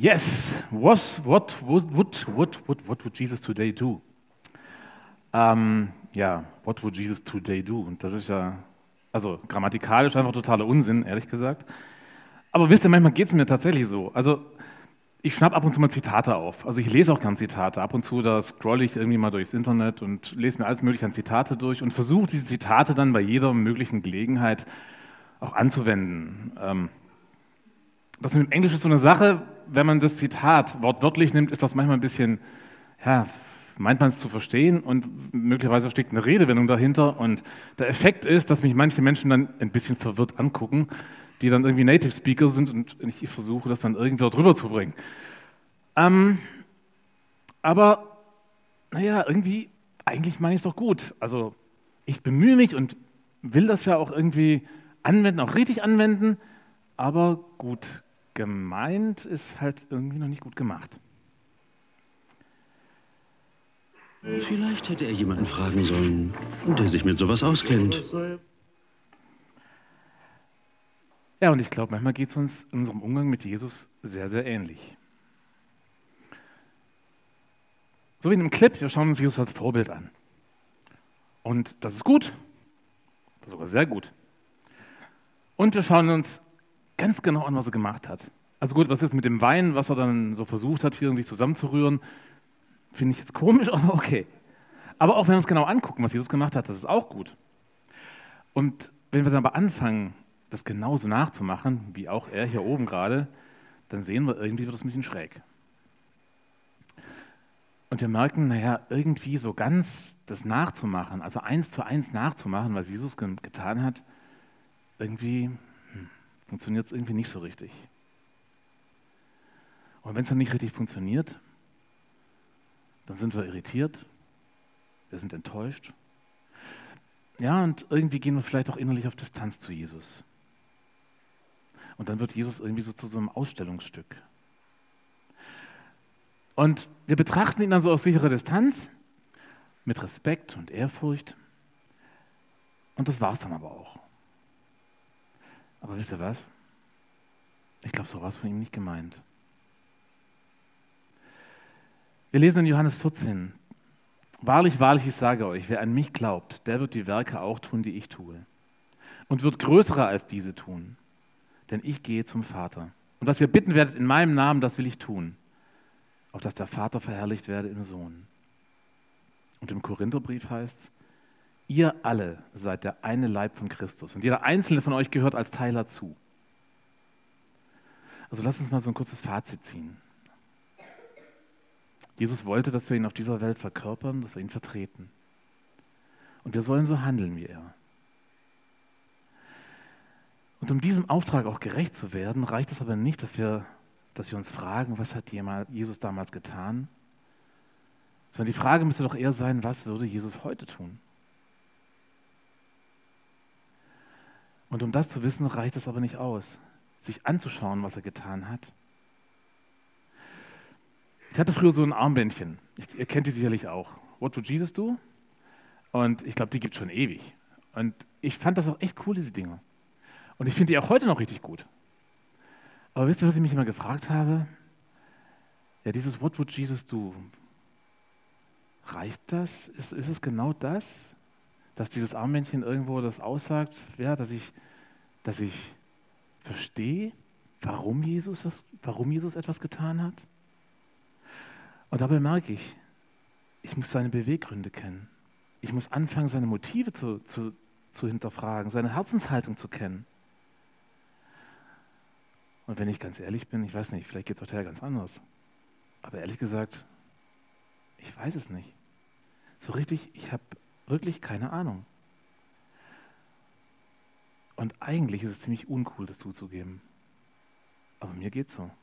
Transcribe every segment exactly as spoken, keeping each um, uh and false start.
Yes, was, what, would, what, what, what, what would Jesus today do? Ähm, ja, what would Jesus today do? Und das ist ja, also grammatikalisch einfach totaler Unsinn, ehrlich gesagt. Aber wisst ihr, manchmal geht es mir tatsächlich so. Also ich schnapp ab und zu mal Zitate auf. Also ich lese auch gern Zitate. Ab und zu, da scrolle ich irgendwie mal durchs Internet und lese mir alles mögliche an Zitate durch und versuche diese Zitate dann bei jeder möglichen Gelegenheit auch anzuwenden. Ähm, das mit dem Englisch ist so eine Sache, wenn man das Zitat wortwörtlich nimmt, ist das manchmal ein bisschen, ja, meint man es zu verstehen und möglicherweise steckt eine Redewendung dahinter und der Effekt ist, dass mich manche Menschen dann ein bisschen verwirrt angucken, die dann irgendwie Native Speaker sind und ich versuche das dann irgendwie dort rüberzubringen. Ähm, aber, naja, irgendwie, eigentlich meine ich es doch gut. Also ich bemühe mich und will das ja auch irgendwie anwenden, auch richtig anwenden, aber gut gemeint ist halt irgendwie noch nicht gut gemacht. Vielleicht hätte er jemanden fragen sollen, der sich mit sowas auskennt. Ja, und ich glaube, manchmal geht es uns in unserem Umgang mit Jesus sehr, sehr ähnlich. So wie in einem Clip, wir schauen uns Jesus als Vorbild an. Und das ist gut, das ist sogar sehr gut. Und wir schauen uns ganz genau an, was er gemacht hat. Also gut, was ist mit dem Wein, was er dann so versucht hat, hier irgendwie zusammenzurühren, finde ich jetzt komisch, aber okay. Aber auch wenn wir uns genau angucken, was Jesus gemacht hat, das ist auch gut. Und wenn wir dann aber anfangen, das genauso nachzumachen, wie auch er hier oben gerade, dann sehen wir, irgendwie wird es ein bisschen schräg. Und wir merken, naja, irgendwie so ganz das nachzumachen, also eins zu eins nachzumachen, was Jesus ge- getan hat, irgendwie hm, funktioniert es irgendwie nicht so richtig. Und wenn es dann nicht richtig funktioniert, dann sind wir irritiert, wir sind enttäuscht. Ja, und irgendwie gehen wir vielleicht auch innerlich auf Distanz zu Jesus. Und dann wird Jesus irgendwie so zu so einem Ausstellungsstück. Und wir betrachten ihn dann so aus sicherer Distanz, mit Respekt und Ehrfurcht. Und das war es dann aber auch. Aber wisst ihr was? Ich glaube, so war es von ihm nicht gemeint. Wir lesen in Johannes vierzehn. Wahrlich, wahrlich, ich sage euch, wer an mich glaubt, der wird die Werke auch tun, die ich tue. Und wird größere als diese tun. Denn ich gehe zum Vater. Und was ihr bitten werdet in meinem Namen, das will ich tun. Auf dass der Vater verherrlicht werde im Sohn. Und im Korintherbrief heißt es, ihr alle seid der eine Leib von Christus. Und jeder einzelne von euch gehört als Teil dazu. Also lasst uns mal so ein kurzes Fazit ziehen. Jesus wollte, dass wir ihn auf dieser Welt verkörpern, dass wir ihn vertreten. Und wir sollen so handeln wie er. Und um diesem Auftrag auch gerecht zu werden, reicht es aber nicht, dass wir, dass wir uns fragen, was hat Jesus damals getan? Sondern die Frage müsste doch eher sein, was würde Jesus heute tun? Und um das zu wissen, reicht es aber nicht aus, sich anzuschauen, was er getan hat. Ich hatte früher so ein Armbändchen. Ihr kennt die sicherlich auch. What would Jesus do? Und ich glaube, die gibt es schon ewig. Und ich fand das auch echt cool, diese Dinger. Und ich finde die auch heute noch richtig gut. Aber wisst ihr, was ich mich immer gefragt habe? Ja, dieses What would Jesus do? Reicht das? Ist, ist es genau das? Dass dieses Armbändchen irgendwo das aussagt, ja, dass ich, dass ich verstehe, warum Jesus, das, warum Jesus etwas getan hat? Und dabei merke ich, ich muss seine Beweggründe kennen. Ich muss anfangen, seine Motive zu, zu, zu hinterfragen, seine Herzenshaltung zu kennen. Und wenn ich ganz ehrlich bin, ich weiß nicht, vielleicht geht es heute ja ganz anders. Aber ehrlich gesagt, ich weiß es nicht. So richtig, ich habe wirklich keine Ahnung. Und eigentlich ist es ziemlich uncool, das zuzugeben. Aber mir geht's so.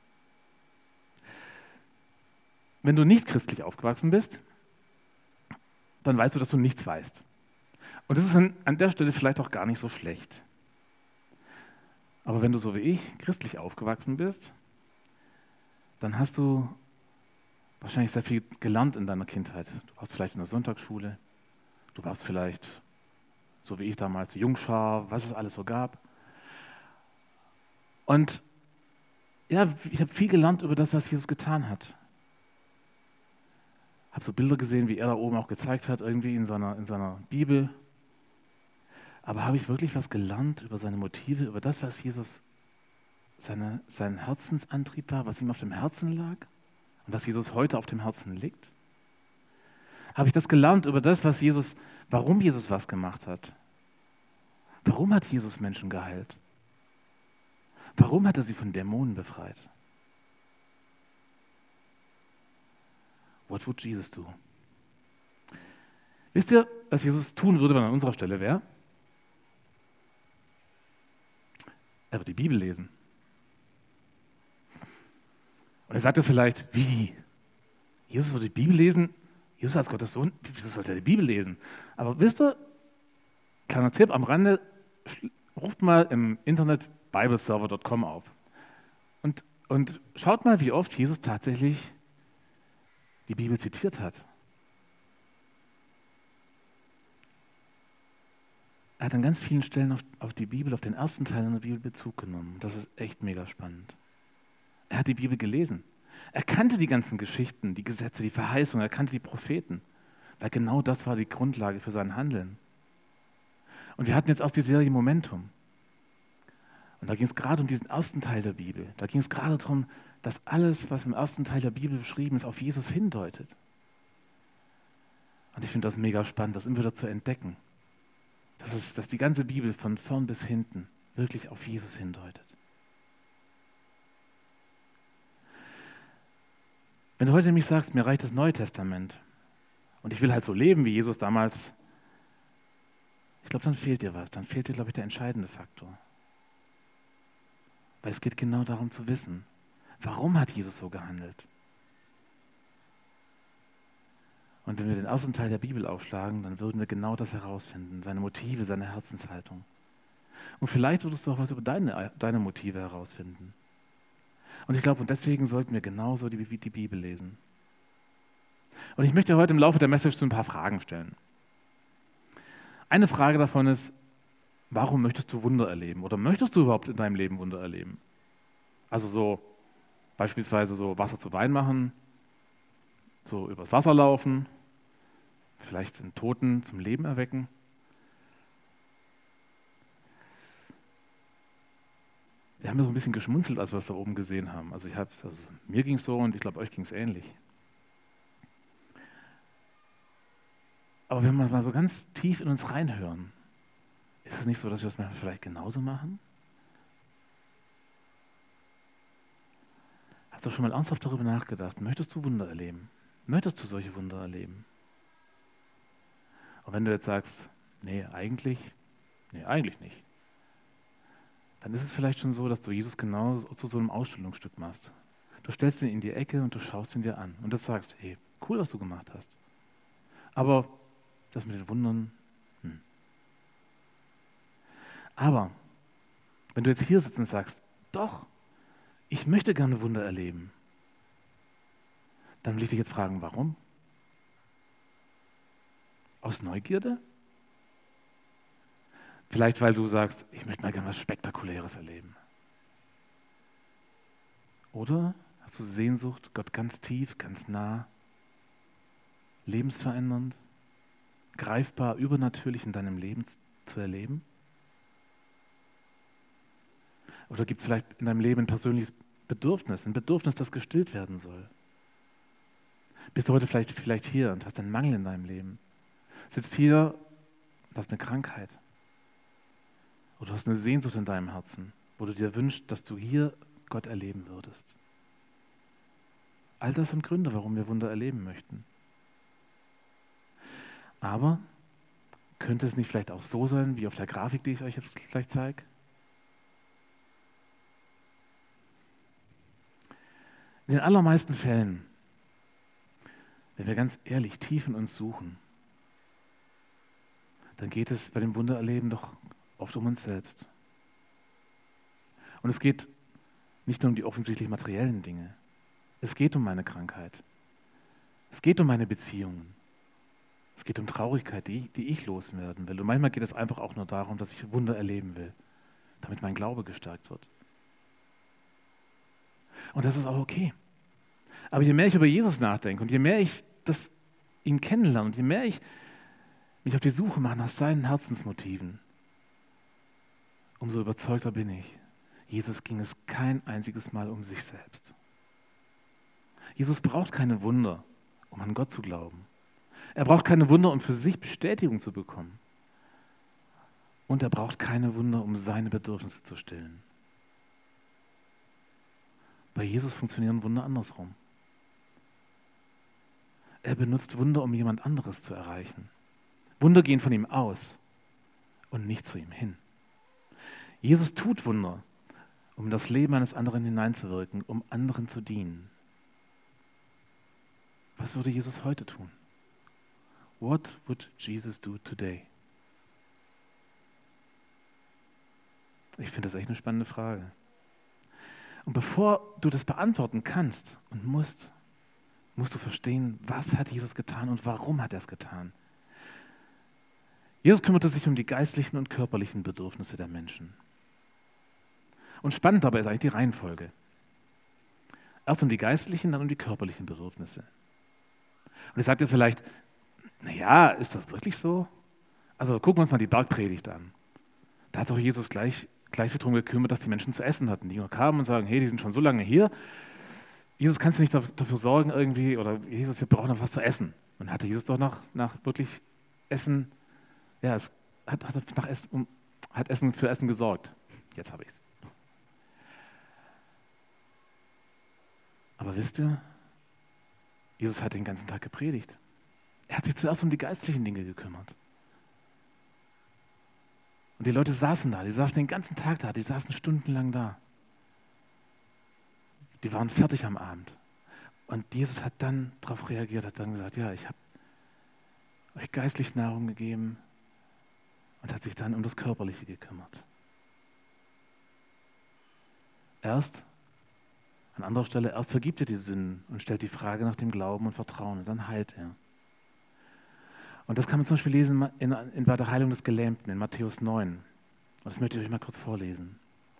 Wenn du nicht christlich aufgewachsen bist, dann weißt du, dass du nichts weißt. Und das ist an, an der Stelle vielleicht auch gar nicht so schlecht. Aber wenn du so wie ich christlich aufgewachsen bist, dann hast du wahrscheinlich sehr viel gelernt in deiner Kindheit. Du warst vielleicht in der Sonntagsschule, du warst vielleicht, so wie ich damals, Jungschar, was es alles so gab. Und ja, ich habe viel gelernt über das, was Jesus getan hat. Habe so Bilder gesehen, wie er da oben auch gezeigt hat, irgendwie in seiner, in seiner Bibel. Aber habe ich wirklich was gelernt über seine Motive, über das, was Jesus seine, sein Herzensantrieb war, was ihm auf dem Herzen lag und was Jesus heute auf dem Herzen liegt? Habe ich das gelernt über das, was Jesus, warum Jesus was gemacht hat? Warum hat Jesus Menschen geheilt? Warum hat er sie von Dämonen befreit? What would Jesus do? Wisst ihr, was Jesus tun würde, wenn er an unserer Stelle wäre? Er würde die Bibel lesen. Und er sagte vielleicht, wie? Jesus würde die Bibel lesen? Jesus als Gottes Sohn, wieso sollte er die Bibel lesen? Aber wisst ihr, kleiner Tipp am Rande, ruft mal im Internet bibleserver punkt com auf und, und schaut mal, wie oft Jesus tatsächlich die Bibel zitiert hat. Er hat an ganz vielen Stellen auf, auf die Bibel, auf den ersten Teil der Bibel Bezug genommen. Das ist echt mega spannend. Er hat die Bibel gelesen. Er kannte die ganzen Geschichten, die Gesetze, die Verheißungen, er kannte die Propheten, weil genau das war die Grundlage für sein Handeln. Und wir hatten jetzt erst die Serie Momentum. Und da ging es gerade um diesen ersten Teil der Bibel. Da ging es gerade darum, dass alles, was im ersten Teil der Bibel beschrieben ist, auf Jesus hindeutet. Und ich finde das mega spannend, das immer wieder zu entdecken. Dass, es, dass die ganze Bibel von vorn bis hinten wirklich auf Jesus hindeutet. Wenn du heute nämlich sagst, mir reicht das Neue Testament und ich will halt so leben wie Jesus damals, ich glaube, dann fehlt dir was. Dann fehlt dir, glaube ich, der entscheidende Faktor. Weil es geht genau darum zu wissen, warum hat Jesus so gehandelt? Und wenn wir den ersten Teil der Bibel aufschlagen, dann würden wir genau das herausfinden, seine Motive, seine Herzenshaltung. Und vielleicht würdest du auch was über deine, deine Motive herausfinden. Und ich glaube, und deswegen sollten wir genauso die, die Bibel lesen. Und ich möchte heute im Laufe der Message so ein paar Fragen stellen. Eine Frage davon ist, warum möchtest du Wunder erleben? Oder möchtest du überhaupt in deinem Leben Wunder erleben? Also so beispielsweise so Wasser zu Wein machen, so übers Wasser laufen, vielleicht einen Toten zum Leben erwecken. Wir haben ja so ein bisschen geschmunzelt, als wir das da oben gesehen haben. Also, ich hab, also mir ging es so und ich glaube, euch ging es ähnlich. Aber wenn wir mal so ganz tief in uns reinhören, ist es nicht so, dass wir das vielleicht genauso machen? Hast du schon mal ernsthaft darüber nachgedacht? Möchtest du Wunder erleben? Möchtest du solche Wunder erleben? Und wenn du jetzt sagst, nee, eigentlich, nee, eigentlich nicht, dann ist es vielleicht schon so, dass du Jesus genau zu so einem Ausstellungsstück machst. Du stellst ihn in die Ecke und du schaust ihn dir an und du sagst, hey, cool, was du gemacht hast. Aber das mit den Wundern, hm. Aber wenn du jetzt hier sitzt und sagst, doch, ich möchte gerne Wunder erleben, dann will ich dich jetzt fragen, warum? Aus Neugierde? Vielleicht, weil du sagst, ich möchte mal gerne was Spektakuläres erleben. Oder hast du Sehnsucht, Gott ganz tief, ganz nah, lebensverändernd, greifbar, übernatürlich in deinem Leben zu erleben? Oder gibt es vielleicht in deinem Leben ein persönliches Bedürfnis, ein Bedürfnis, das gestillt werden soll? Bist du heute vielleicht, vielleicht hier und hast einen Mangel in deinem Leben? Sitzt hier und hast eine Krankheit? Oder du hast eine Sehnsucht in deinem Herzen, wo du dir wünschst, dass du hier Gott erleben würdest. All das sind Gründe, warum wir Wunder erleben möchten. Aber könnte es nicht vielleicht auch so sein, wie auf der Grafik, die ich euch jetzt gleich zeige? In den allermeisten Fällen, wenn wir ganz ehrlich tief in uns suchen, dann geht es bei dem Wundererleben doch oft um uns selbst. Und es geht nicht nur um die offensichtlich materiellen Dinge. Es geht um meine Krankheit. Es geht um meine Beziehungen. Es geht um Traurigkeit, die ich, die ich loswerden will. Und manchmal geht es einfach auch nur darum, dass ich Wunder erleben will, damit mein Glaube gestärkt wird. Und das ist auch okay. Aber je mehr ich über Jesus nachdenke und je mehr ich das, ihn kennenlerne und je mehr ich mich auf die Suche mache nach seinen Herzensmotiven, umso überzeugter bin ich, Jesus ging es kein einziges Mal um sich selbst. Jesus braucht keine Wunder, um an Gott zu glauben. Er braucht keine Wunder, um für sich Bestätigung zu bekommen. Und er braucht keine Wunder, um seine Bedürfnisse zu stillen. Bei Jesus funktionieren Wunder andersrum. Er benutzt Wunder, um jemand anderes zu erreichen. Wunder gehen von ihm aus und nicht zu ihm hin. Jesus tut Wunder, um in das Leben eines anderen hineinzuwirken, um anderen zu dienen. Was würde Jesus heute tun? What would Jesus do today? Ich finde das echt eine spannende Frage. Und bevor du das beantworten kannst und musst, musst du verstehen, was hat Jesus getan und warum hat er es getan. Jesus kümmerte sich um die geistlichen und körperlichen Bedürfnisse der Menschen. Und spannend dabei ist eigentlich die Reihenfolge. Erst um die geistlichen, dann um die körperlichen Bedürfnisse. Und ich sage dir vielleicht, naja, ist das wirklich so? Also gucken wir uns mal die Bergpredigt an. Da hat doch Jesus gleich, gleich sich darum gekümmert, dass die Menschen zu essen hatten. Die Jünger kamen und sagen, hey, die sind schon so lange hier. Jesus, kannst du nicht dafür sorgen irgendwie, oder Jesus, wir brauchen noch was zu essen. Und hatte Jesus doch nach, nach wirklich Essen, ja, es hat, hat, nach Essen, um, hat Essen für Essen gesorgt. Jetzt habe ich es. Aber wisst ihr, Jesus hat den ganzen Tag gepredigt. Er hat sich zuerst um die geistlichen Dinge gekümmert. Und die Leute saßen da, die saßen den ganzen Tag da, die saßen stundenlang da. Die waren fertig am Abend. Und Jesus hat dann darauf reagiert, hat dann gesagt, ja, ich habe euch geistlich Nahrung gegeben und hat sich dann um das Körperliche gekümmert. Erst, an anderer Stelle, erst vergibt er die Sünden und stellt die Frage nach dem Glauben und Vertrauen und dann heilt er. Und das kann man zum Beispiel lesen in, in, bei der Heilung des Gelähmten in Matthäus neun. Und das möchte ich euch mal kurz vorlesen.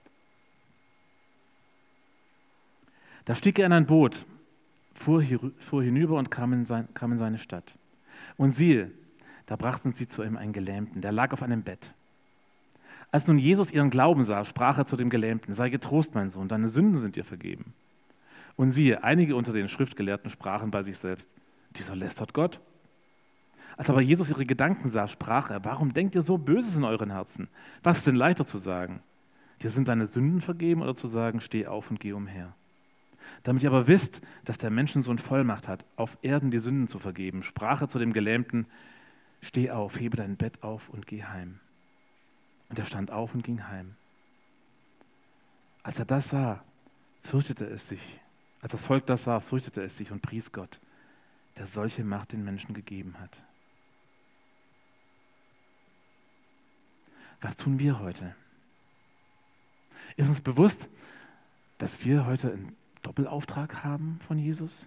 Da stieg er in ein Boot, fuhr, hier, fuhr hinüber und kam in, sein, kam in seine Stadt. Und siehe, da brachten sie zu ihm einen Gelähmten, der lag auf einem Bett. Als nun Jesus ihren Glauben sah, sprach er zu dem Gelähmten, sei getrost, mein Sohn, deine Sünden sind dir vergeben. Und siehe, einige unter den Schriftgelehrten sprachen bei sich selbst, dieser lästert Gott. Als aber Jesus ihre Gedanken sah, sprach er, warum denkt ihr so Böses in euren Herzen? Was ist denn leichter zu sagen? Dir sind deine Sünden vergeben oder zu sagen, steh auf und geh umher? Damit ihr aber wisst, dass der Menschensohn Vollmacht hat, auf Erden die Sünden zu vergeben, sprach er zu dem Gelähmten, steh auf, hebe dein Bett auf und geh heim. Und er stand auf und ging heim. Als er das sah, fürchtete es sich. Als das Volk das sah, fürchtete es sich und pries Gott, der solche Macht den Menschen gegeben hat. Was tun wir heute? Ist uns bewusst, dass wir heute einen Doppelauftrag haben von Jesus?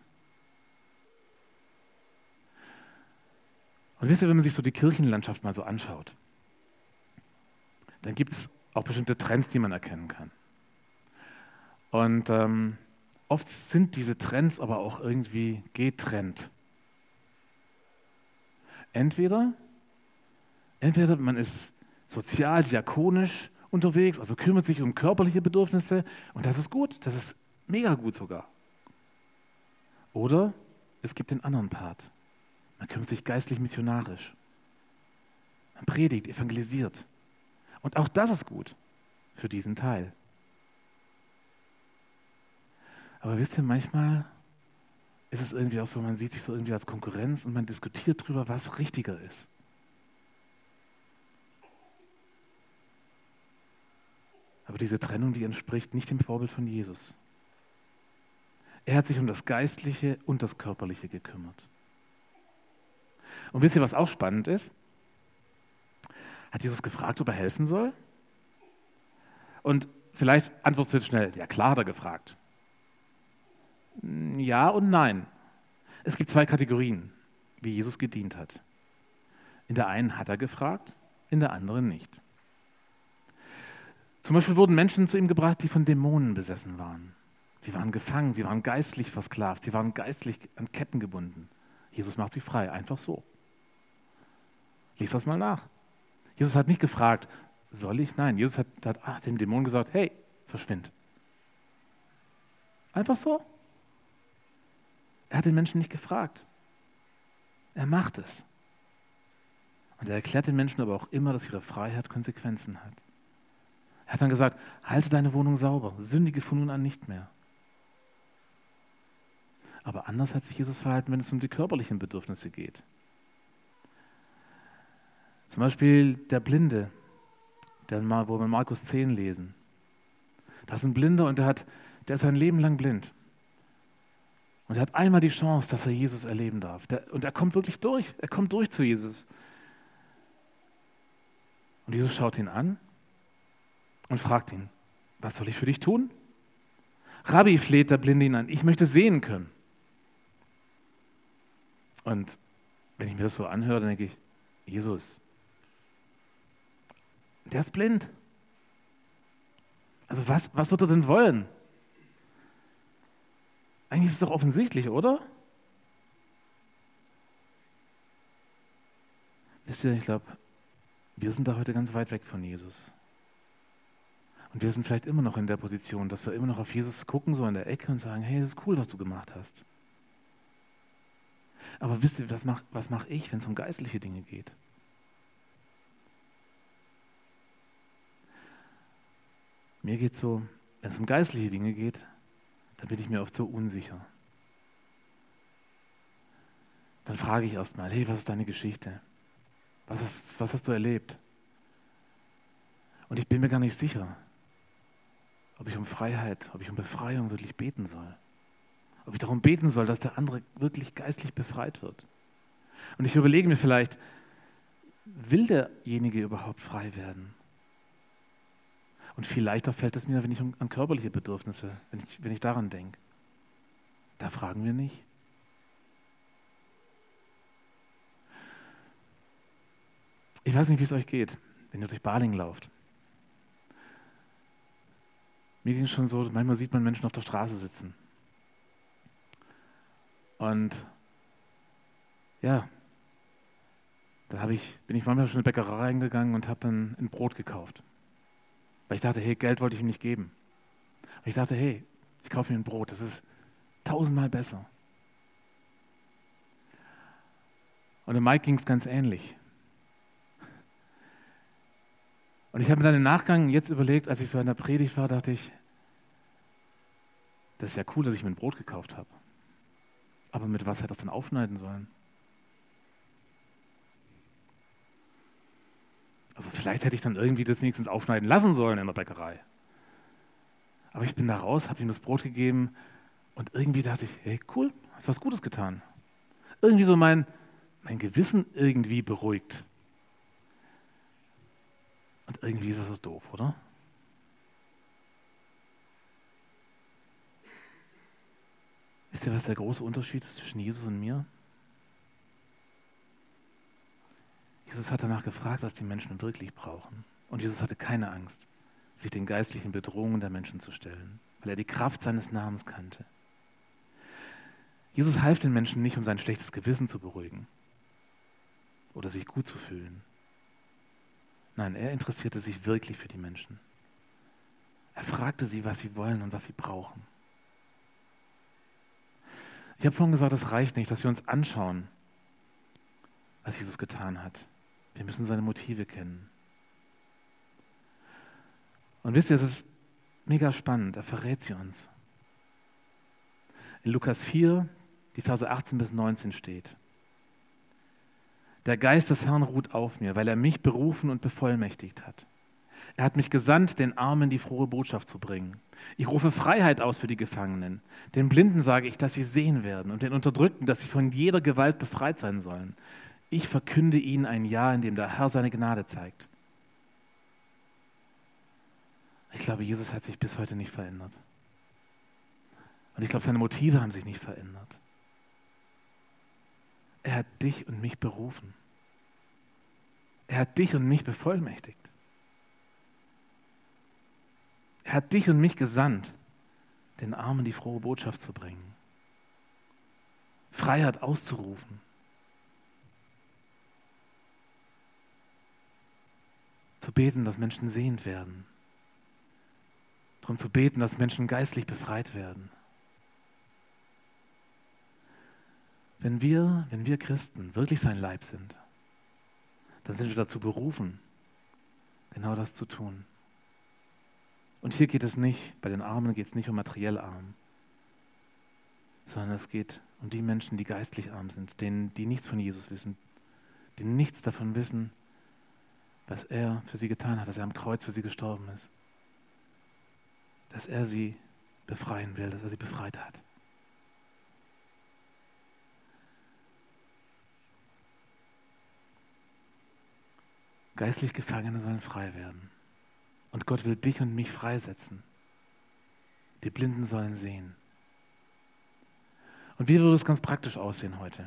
Und wisst ihr, wenn man sich so die Kirchenlandschaft mal so anschaut, dann gibt es auch bestimmte Trends, die man erkennen kann. Und ähm, oft sind diese Trends aber auch irgendwie getrennt. Entweder, entweder man ist sozial, diakonisch unterwegs, also kümmert sich um körperliche Bedürfnisse und das ist gut, das ist mega gut sogar. Oder es gibt den anderen Part. Man kümmert sich geistlich missionarisch. Man predigt, evangelisiert. Und auch das ist gut für diesen Teil. Aber wisst ihr, manchmal ist es irgendwie auch so, man sieht sich so irgendwie als Konkurrenz und man diskutiert darüber, was richtiger ist. Aber diese Trennung, die entspricht nicht dem Vorbild von Jesus. Er hat sich um das Geistliche und das Körperliche gekümmert. Und wisst ihr, was auch spannend ist? Hat Jesus gefragt, ob er helfen soll? Und vielleicht antwortest du jetzt schnell, ja klar hat er gefragt. Ja und nein. Es gibt zwei Kategorien, wie Jesus gedient hat. In der einen hat er gefragt, in der anderen nicht. Zum Beispiel wurden Menschen zu ihm gebracht, die von Dämonen besessen waren. Sie waren gefangen, sie waren geistlich versklavt, sie waren geistlich an Ketten gebunden. Jesus macht sie frei, einfach so. Lies das mal nach. Jesus hat nicht gefragt, soll ich? Nein, Jesus hat, hat ach, dem Dämon gesagt, hey, verschwind. Einfach so. Er hat den Menschen nicht gefragt. Er macht es. Und er erklärt den Menschen aber auch immer, dass ihre Freiheit Konsequenzen hat. Er hat dann gesagt, halte deine Wohnung sauber, sündige von nun an nicht mehr. Aber anders hat sich Jesus verhalten, wenn es um die körperlichen Bedürfnisse geht. Zum Beispiel der Blinde, der, wo wir Markus zehn lesen. Da ist ein Blinder und der, hat, der ist sein Leben lang blind. Und er hat einmal die Chance, dass er Jesus erleben darf. Der, und er kommt wirklich durch. Er kommt durch zu Jesus. Und Jesus schaut ihn an und fragt ihn, was soll ich für dich tun? Rabbi, fleht der Blinde ihn an, ich möchte sehen können. Und wenn ich mir das so anhöre, dann denke ich, Jesus, der ist blind. Also was, was wird er denn wollen? Eigentlich ist es doch offensichtlich, oder? Wisst ihr, ich glaube, wir sind da heute ganz weit weg von Jesus. Und wir sind vielleicht immer noch in der Position, dass wir immer noch auf Jesus gucken, so in der Ecke und sagen, hey, das ist cool, was du gemacht hast. Aber wisst ihr, was mache was mach ich, wenn es um geistliche Dinge geht? Mir geht es so, wenn es um geistliche Dinge geht, dann bin ich mir oft so unsicher. Dann frage ich erstmal, hey, was ist deine Geschichte? Was hast, was hast du erlebt? Und ich bin mir gar nicht sicher, ob ich um Freiheit, ob ich um Befreiung wirklich beten soll. Ob ich darum beten soll, dass der andere wirklich geistlich befreit wird. Und ich überlege mir vielleicht, will derjenige überhaupt frei werden? Und viel leichter fällt es mir, wenn ich um, an körperliche Bedürfnisse, wenn ich, wenn ich daran denke. Da fragen wir nicht. Ich weiß nicht, wie es euch geht, wenn ihr durch Balingen lauft. Mir ging es schon so, manchmal sieht man Menschen auf der Straße sitzen. Und ja, dann hab ich, bin ich manchmal schon in die Bäckerei reingegangen und habe dann ein Brot gekauft. Weil ich dachte, hey, Geld wollte ich ihm nicht geben. Und ich dachte, hey, ich kaufe mir ein Brot, das ist tausendmal besser. Und dem Mike ging es ganz ähnlich. Und ich habe mir dann im Nachgang jetzt überlegt, als ich so in der Predigt war, dachte ich, das ist ja cool, dass ich mir ein Brot gekauft habe. Aber mit was hätte das denn aufschneiden sollen? Also vielleicht hätte ich dann irgendwie das wenigstens aufschneiden lassen sollen in der Bäckerei. Aber ich bin da raus, habe ihm das Brot gegeben und irgendwie dachte ich, hey, cool, hast was Gutes getan. Irgendwie so mein, mein Gewissen irgendwie beruhigt. Und irgendwie ist das so doof, oder? Wisst ihr, was der große Unterschied ist zwischen Jesus und mir? Jesus hat danach gefragt, was die Menschen wirklich brauchen. Und Jesus hatte keine Angst, sich den geistlichen Bedrohungen der Menschen zu stellen, weil er die Kraft seines Namens kannte. Jesus half den Menschen nicht, um sein schlechtes Gewissen zu beruhigen oder sich gut zu fühlen. Nein, er interessierte sich wirklich für die Menschen. Er fragte sie, was sie wollen und was sie brauchen. Ich habe vorhin gesagt, es reicht nicht, dass wir uns anschauen, was Jesus getan hat. Wir müssen seine Motive kennen. Und wisst ihr, es ist mega spannend, er verrät sie uns. In Lukas vier, die Verse achtzehn bis neunzehn steht: Der Geist des Herrn ruht auf mir, weil er mich berufen und bevollmächtigt hat. Er hat mich gesandt, den Armen die frohe Botschaft zu bringen. Ich rufe Freiheit aus für die Gefangenen. Den Blinden sage ich, dass sie sehen werden, und den Unterdrückten, dass sie von jeder Gewalt befreit sein sollen. Ich verkünde ihnen ein Jahr, in dem der Herr seine Gnade zeigt. Ich glaube, Jesus hat sich bis heute nicht verändert. Und ich glaube, seine Motive haben sich nicht verändert. Er hat dich und mich berufen. Er hat dich und mich bevollmächtigt. Er hat dich und mich gesandt, den Armen die frohe Botschaft zu bringen, Freiheit auszurufen, zu beten, dass Menschen sehend werden, darum zu beten, dass Menschen geistlich befreit werden. Wenn wir, wenn wir Christen wirklich sein Leib sind, dann sind wir dazu berufen, genau das zu tun. Und hier geht es nicht, bei den Armen geht es nicht um materiell arm, sondern es geht um die Menschen, die geistlich arm sind, denen, die nichts von Jesus wissen, die nichts davon wissen, was er für sie getan hat, dass er am Kreuz für sie gestorben ist, dass er sie befreien will, dass er sie befreit hat. Geistlich Gefangene sollen frei werden. Und Gott will dich und mich freisetzen. Die Blinden sollen sehen. Und wie würde es ganz praktisch aussehen heute?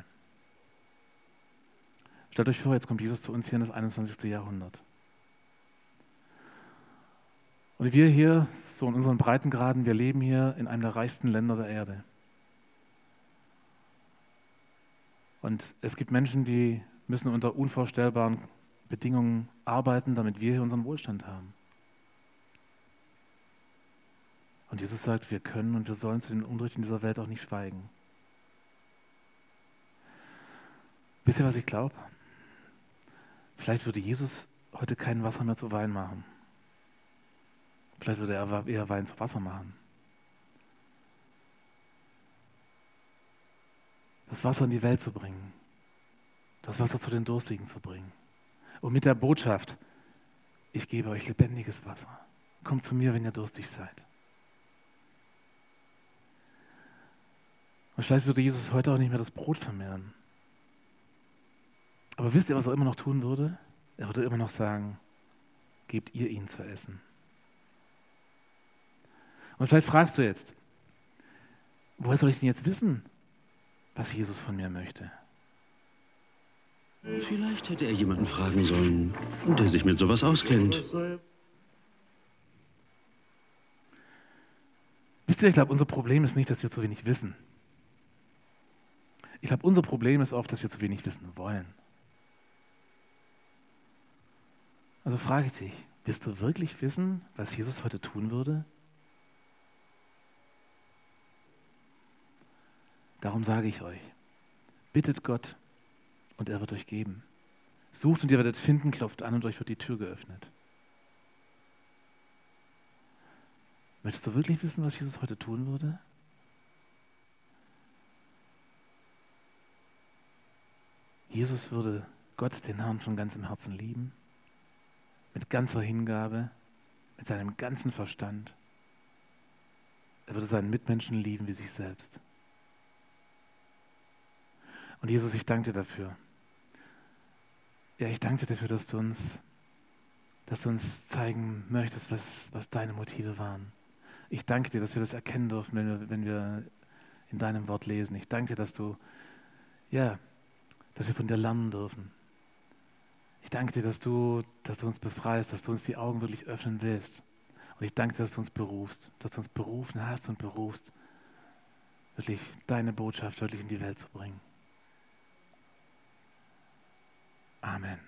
Stellt euch vor, jetzt kommt Jesus zu uns hier in das einundzwanzigste Jahrhundert. Und wir hier, so in unseren Breitengraden, wir leben hier in einem der reichsten Länder der Erde. Und es gibt Menschen, die müssen unter unvorstellbaren Bedingungen arbeiten, damit wir hier unseren Wohlstand haben. Und Jesus sagt, wir können und wir sollen zu den Unrechten dieser Welt auch nicht schweigen. Wisst ihr, was ich glaube? Vielleicht würde Jesus heute kein Wasser mehr zu Wein machen. Vielleicht würde er eher Wein zu Wasser machen. Das Wasser in die Welt zu bringen. Das Wasser zu den Durstigen zu bringen. Und mit der Botschaft, ich gebe euch lebendiges Wasser. Kommt zu mir, wenn ihr durstig seid. Und vielleicht würde Jesus heute auch nicht mehr das Brot vermehren. Aber wisst ihr, was er immer noch tun würde? Er würde immer noch sagen, gebt ihr ihnen zu essen. Und vielleicht fragst du jetzt, woher soll ich denn jetzt wissen, was Jesus von mir möchte? Vielleicht hätte er jemanden fragen sollen, der sich mit sowas auskennt. Wisst ihr, ich glaube, unser Problem ist nicht, dass wir zu wenig wissen. Ich glaube, unser Problem ist oft, dass wir zu wenig wissen wollen. Also frage ich dich, willst du wirklich wissen, was Jesus heute tun würde? Darum sage ich euch, bittet Gott und er wird euch geben. Sucht und ihr werdet finden, klopft an und euch wird die Tür geöffnet. Möchtest du wirklich wissen, was Jesus heute tun würde? Jesus würde Gott, den Herrn, von ganzem Herzen lieben, mit ganzer Hingabe, mit seinem ganzen Verstand. Er würde seinen Mitmenschen lieben wie sich selbst. Und Jesus, ich danke dir dafür. Ja, ich danke dir dafür, dass du uns, dass du uns zeigen möchtest, was, was deine Motive waren. Ich danke dir, dass wir das erkennen dürfen, wenn wir, wenn wir in deinem Wort lesen. Ich danke dir, dass du, ja, dass wir von dir lernen dürfen. Ich danke dir, dass du, dass du uns befreist, dass du uns die Augen wirklich öffnen willst. Und ich danke dir, dass du uns berufst, dass du uns berufen hast und berufst, wirklich deine Botschaft wirklich in die Welt zu bringen. Amen.